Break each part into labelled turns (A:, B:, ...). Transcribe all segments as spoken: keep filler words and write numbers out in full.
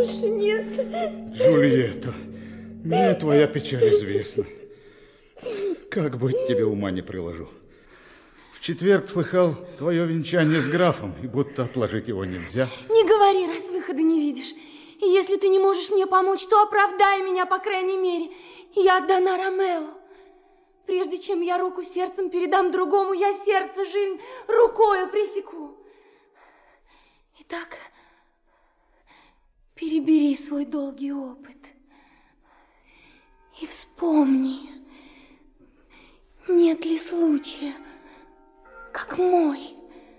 A: больше нет.
B: Джульетта, мне твоя печаль известна. Как быть, тебе ума не приложу. В четверг слыхал твое венчание с графом, и будто отложить его нельзя.
A: Не говори, раз выхода не видишь. И если ты не можешь мне помочь, то оправдай меня, по крайней мере. Я отдана Ромео. Прежде чем я руку сердцем передам другому, я сердце, жизнь рукою пресеку. Итак, перебери свой долгий опыт и вспомни, нет ли случая, как мой.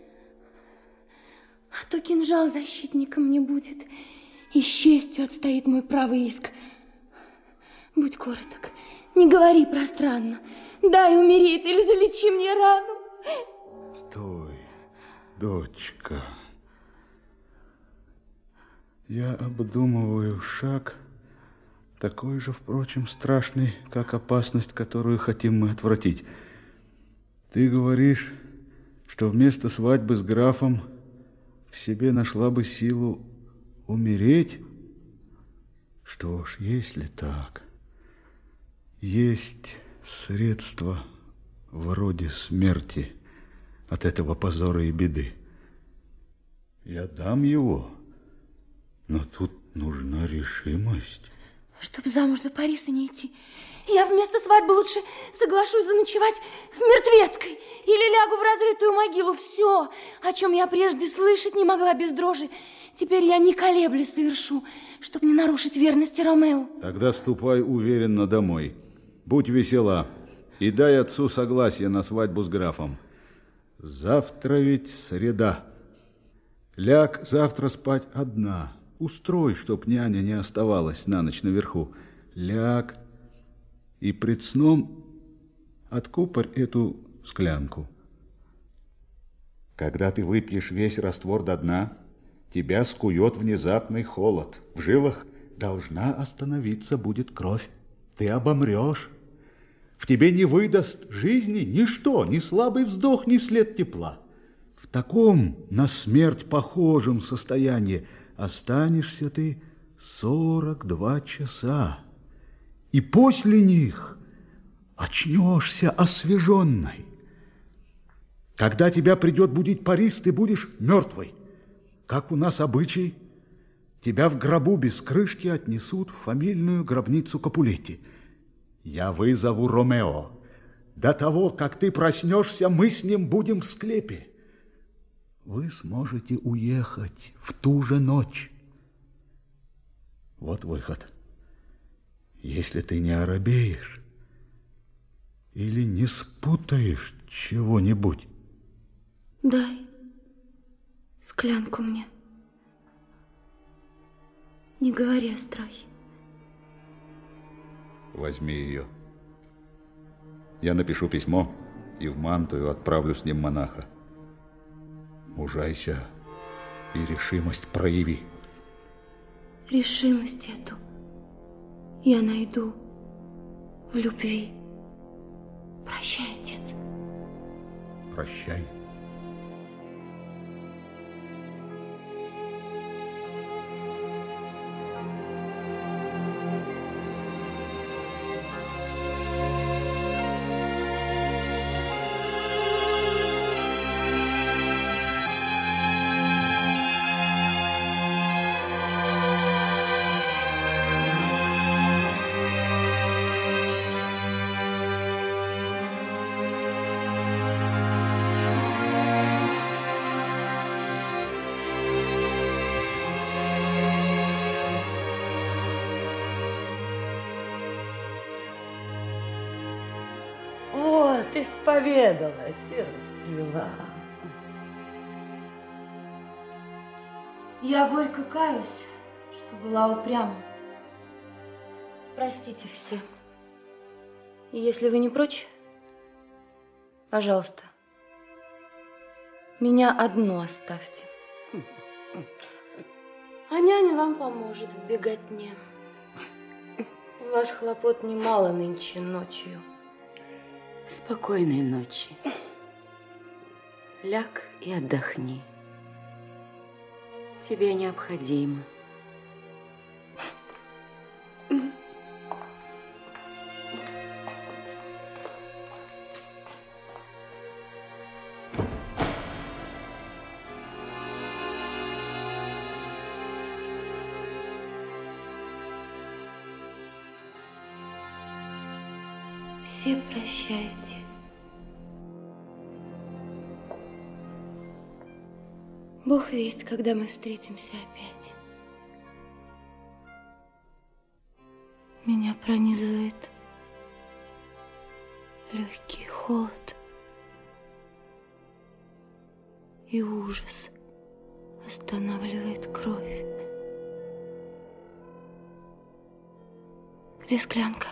A: А то кинжал защитником не будет, и с честью отстоит мой правый иск. Будь короток, не говори пространно. Дай умереть или залечи мне рану.
B: Стой, дочка. Я обдумываю шаг, такой же, впрочем, страшный, как опасность, которую хотим мы отвратить. Ты говоришь, что вместо свадьбы с графом в себе нашла бы силу умереть? Что ж, если так, есть средства вроде смерти от этого позора и беды. Я дам его, но тут нужна решимость.
A: Чтоб замуж за Париса не идти, я вместо свадьбы лучше соглашусь заночевать в Мертвецкой или лягу в разрытую могилу. Все, о чем я прежде слышать не могла без дрожи, теперь я не колеблясь совершу, чтобы не нарушить верности Ромео.
B: Тогда ступай уверенно домой. Будь весела и дай отцу согласие на свадьбу с графом. Завтра ведь среда. Ляг завтра спать одна. Устрой, чтоб няня не оставалась на ночь наверху. Ляг и пред сном откупорь эту склянку. Когда ты выпьешь весь раствор до дна, тебя скует внезапный холод. В жилах должна остановиться будет кровь. Ты обомрешь. В тебе не выдаст жизни ничто, ни слабый вздох, ни след тепла. В таком на смерть похожем состоянии останешься ты сорок два часа. И после них очнешься освеженной. Когда тебя придет будить Парис, ты будешь мертвой. Как у нас обычай, тебя в гробу без крышки отнесут в фамильную гробницу Капулетти. Я вызову Ромео. До того, как ты проснешься, мы с ним будем в склепе. Вы сможете уехать в ту же ночь. Вот выход. Если ты не оробеешь или не спутаешь чего-нибудь.
A: Дай склянку мне. Не говори о страхе.
B: Возьми ее. Я напишу письмо и в Мантую отправлю с ним монаха. Мужайся и решимость прояви.
A: Решимость эту я найду в любви. Прощай, отец.
B: Прощай.
C: Ты исповедалась и расцвела.
A: Я горько каюсь, что была упряма. Простите все. И если вы не прочь, пожалуйста, меня одну оставьте. А няня вам поможет в беготне. У вас хлопот немало нынче ночью.
D: Спокойной ночи. Ляг и отдохни. Тебе необходимо
A: все прощайте. Бог весть, когда мы встретимся опять. Меня пронизывает легкий холод и ужас останавливает кровь. Где склянка?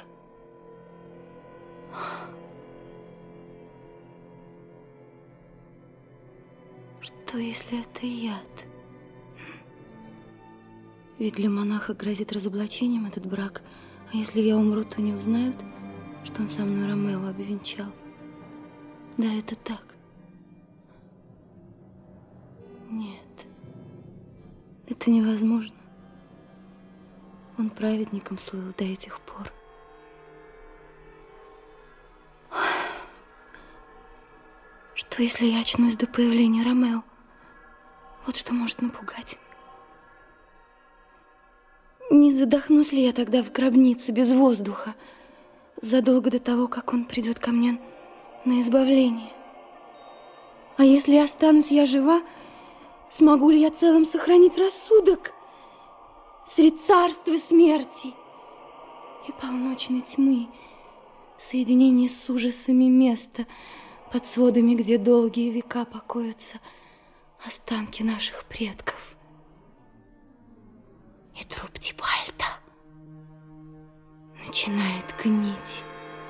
A: Что, если это яд? Ведь для монаха грозит разоблачением этот брак. А если я умру, то не узнают, что он со мной Ромео обвенчал. Да, это так. Нет, это невозможно. Он праведником слыл до этих пор. Что, если я очнусь до появления Ромео? Вот что может напугать. Не задохнусь ли я тогда в гробнице без воздуха, задолго до того, как он придет ко мне на избавление? А если останусь я жива, смогу ли я целым сохранить рассудок средь царства смерти и полночной тьмы, в соединении с ужасами места, под сводами, где долгие века покоятся останки наших предков? И труп Тибальта начинает гнить.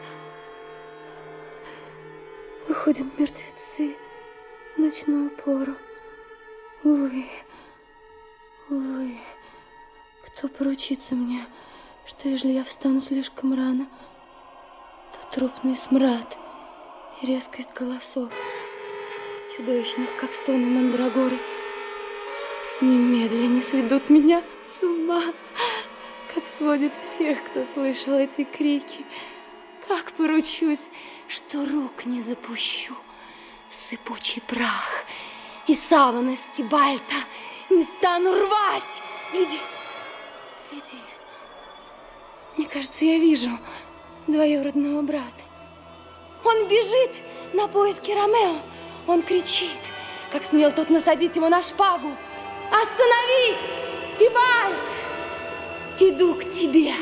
A: Выходят мертвецы в ночную пору. Увы, увы, кто поручится мне, что ежели я встану слишком рано, то трупный смрад и резкость голосов, чудовищных, как стоны мандрагоры, немедленно сведут меня с ума, как сводят всех, кто слышал эти крики. Как поручусь, что рук не запущу в сыпучий прах, и савана с Тибальта не стану рвать. Гляди, гляди. Мне кажется, я вижу двоюродного брата. Он бежит на поиски Ромео. Он кричит, как смел тот насадить его на шпагу. Остановись, Тибальт! Иду к тебе.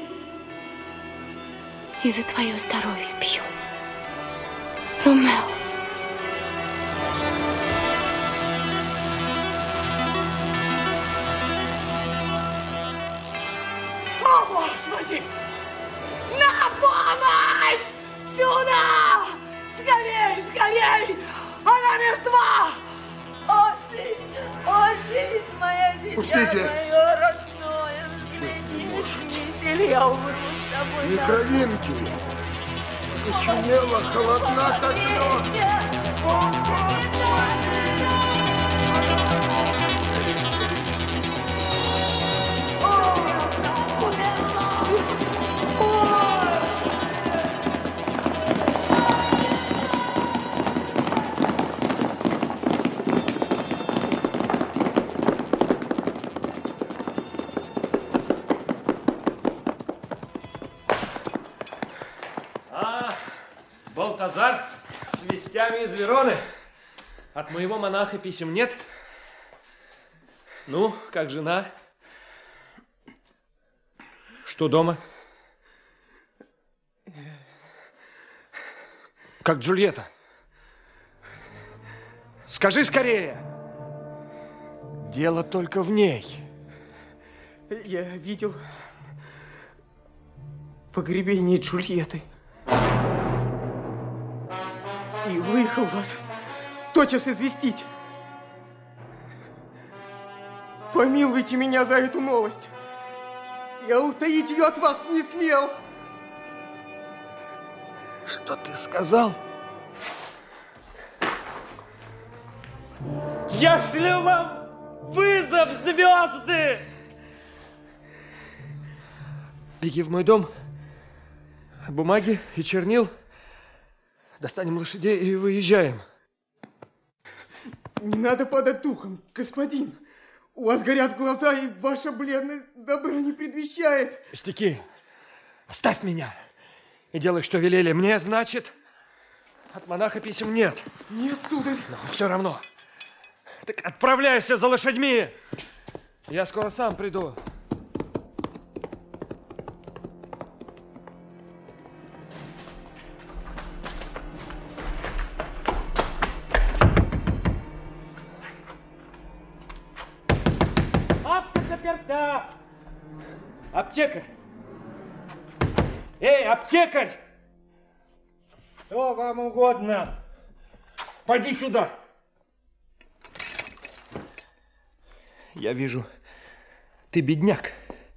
A: И за твое здоровье пью. Ромео.
C: О, Господи! На помощь! Сюда! Скорей, скорей! Она мертва! О, жизнь, о, жизнь моя, дитя
D: Пустите!
C: мое родное!
D: Быть не может.
C: Или я умру с тобой.
D: Ни кровинки. Окоченела, холодна, как лед. О, Господи!
E: Балтазар с вестями из Вероны. От моего монаха писем нет. Ну, как жена? Что дома? Как Джульетта? Скажи скорее. Дело только в ней.
F: Я видел погребение Джульетты. И выехал вас тотчас известить. Помилуйте меня за эту новость. Я утаить ее от вас не смел.
E: Что ты сказал? Я шлю вам вызов, звезды! Беги в мой дом, бумаги и чернил. Достанем лошадей и выезжаем.
F: Не надо падать духом, господин. У вас горят глаза, и ваша бледность добра не предвещает.
E: Пустяки, оставь меня, и делай, что велели. Мне, значит, от монаха писем нет.
F: Нет, сударь.
E: Но все равно. Так отправляйся за лошадьми. Я скоро сам приду.
G: Аптека! Аптекарь! Эй, аптекарь! Что вам угодно? Поди сюда!
E: Я вижу, ты бедняк.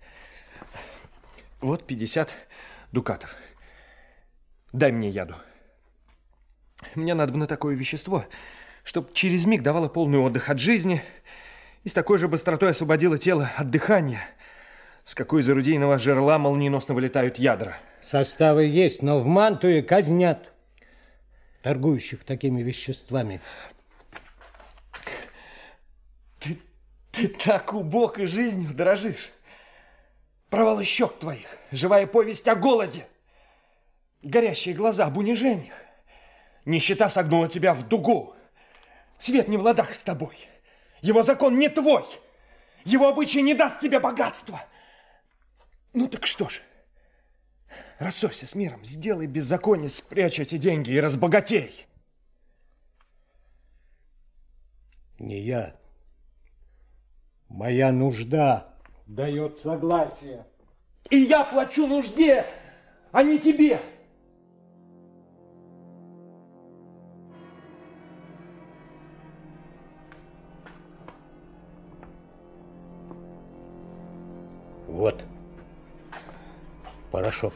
E: Вот пятьдесят дукатов. Дай мне яду. Мне надо бы на такое вещество, чтобы через миг давало полный отдых от жизни и с такой же быстротой освободило тело от дыхания, с какой из орудийного жерла молниеносно вылетают ядра.
G: Составы есть, но в Мантуе казнят торгующих такими веществами.
E: Ты, ты так убог и жизнью дорожишь. Провалы щек твоих, живая повесть о голоде, горящие глаза об унижениях. Нищета согнула тебя в дугу. Свет не в ладах с тобой. Его закон не твой. Его обычай не даст тебе богатства. Ну так что ж, рассорься с миром, сделай беззаконие, спрячь эти деньги и разбогатей.
G: Не я. Моя нужда дает согласие.
E: И я плачу нужде, а не тебе.
G: Вот порошок.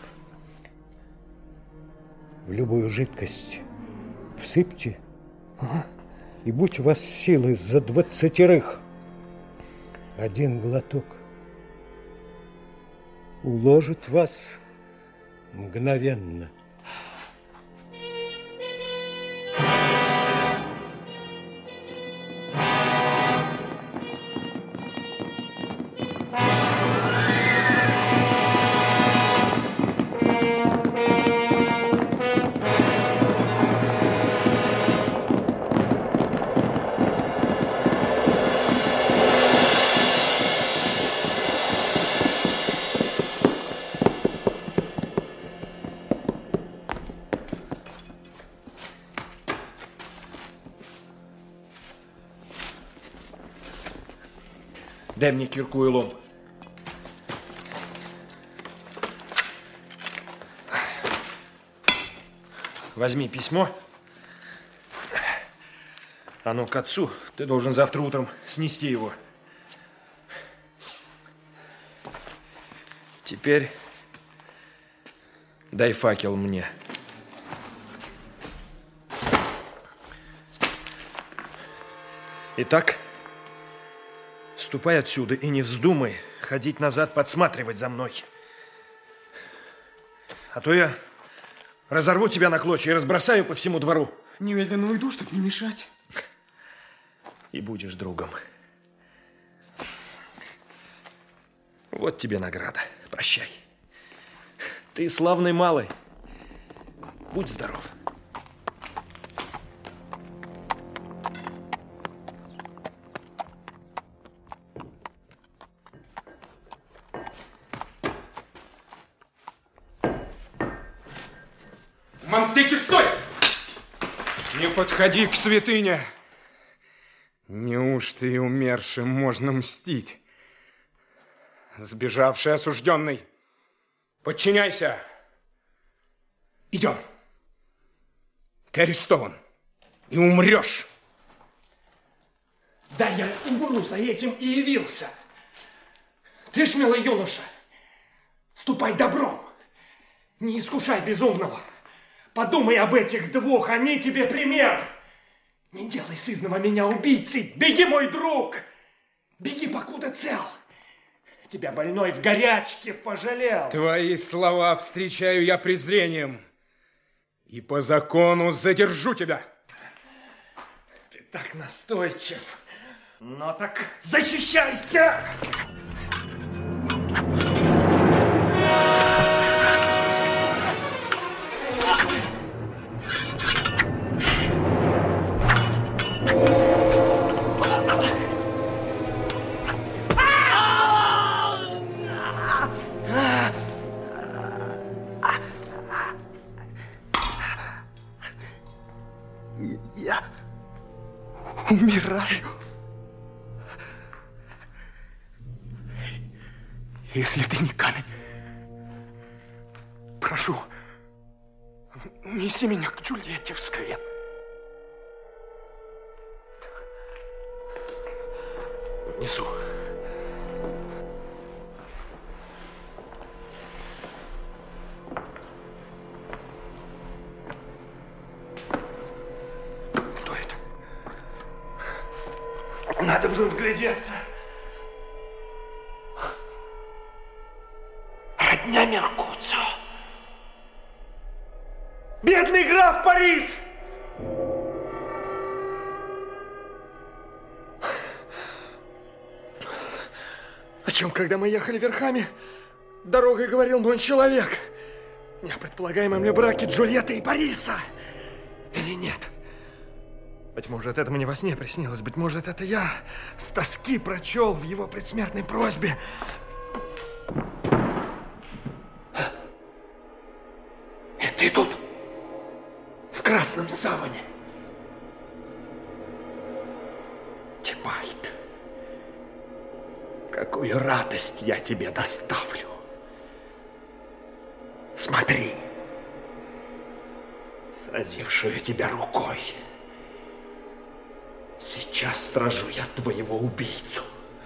G: В любую жидкость всыпьте, ага. И будь у вас силы за двадцатерых. Один глоток уложит вас мгновенно.
E: Дай мне кирку и лом. Возьми письмо. Оно к отцу. Ты должен завтра утром снести его. Теперь дай факел мне. Итак, ступай отсюда и не вздумай ходить назад, подсматривать за мной. А то я разорву тебя на клочья и разбросаю по всему двору.
F: Немедленно уйду, чтобы не мешать.
E: И будешь другом. Вот тебе награда. Прощай. Ты славный малый. Будь здоров.
F: Монтеки, стой! Не подходи к святыне. Неужто и умершим можно мстить? Сбежавший осужденный, подчиняйся. Идем. Ты арестован и умрешь.
E: Да я умру, за этим и явился. Ты ж, милый юноша, ступай добром, не искушай безумного. Подумай об этих двух, они тебе пример. Не делай сызнова меня убийцей. Беги, мой друг. Беги, покуда цел. Тебя больной в горячке пожалел.
F: Твои слова встречаю я презрением. И по закону задержу тебя.
E: Ты так настойчив. Но так защищайся!
F: Если ты не камень, прошу, неси меня к Джульетте в склеп.
E: Несу.
F: Кто это? Надо было вглядеться. Родня Меркуцио. Бедный граф Парис! О чем, когда мы ехали верхами, дорогой говорил мой человек? Не о предполагаемом ли браке Джульетты и Париса? Или нет? Быть может, это мне во сне приснилось. Быть может, это я с тоски прочел в его предсмертной просьбе. И ты тут, в красном саване. Тибальт, какую радость я тебе доставлю. Смотри, сразившую тебя рукой. Сейчас сражу я твоего убийцу.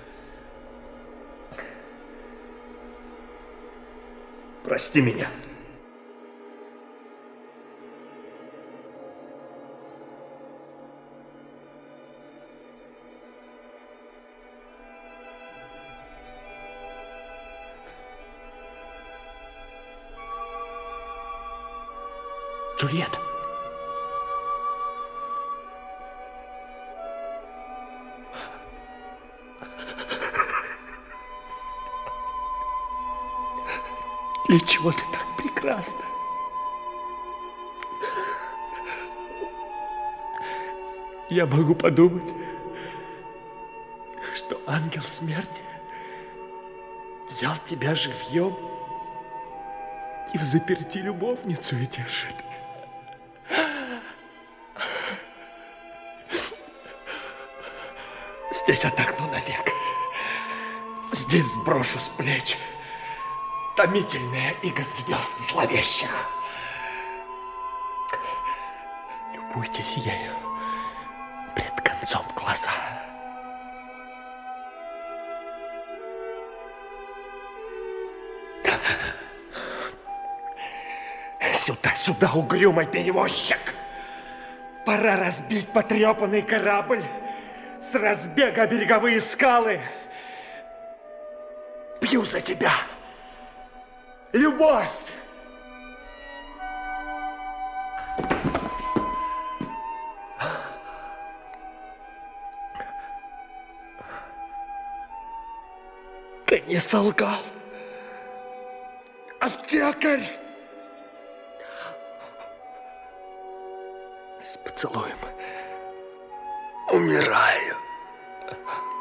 F: Прости меня. Джульетта. Для чего ты так прекрасна? Я могу подумать, что ангел смерти взял тебя живьем и взаперти любовницу и держит. Здесь отдохну навек. Здесь сброшу с плеч томительная иго звезд зловещих. Любуйтесь ею пред концом глаза. Сюда, сюда, угрюмый перевозчик. Пора разбить потрепанный корабль с разбега о береговые скалы. Пью за тебя. Любовь! Ты не солгал. Аптекарь! С поцелуем умираю.